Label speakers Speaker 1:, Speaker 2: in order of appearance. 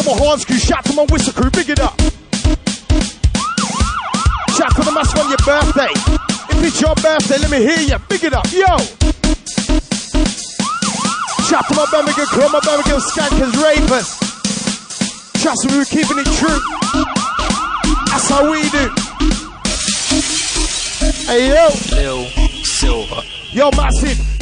Speaker 1: my horns crew, shout to my whistle crew, big it up. Shout to the mask on your birthday. If it's your birthday, let me hear you, big it up, yo. Shout to my Birmingham crew, my Birmingham skankers, ravers. Trust me, we're keeping it true. That's how we do. Hey yo,
Speaker 2: Lil Silver.
Speaker 1: Yo, massive.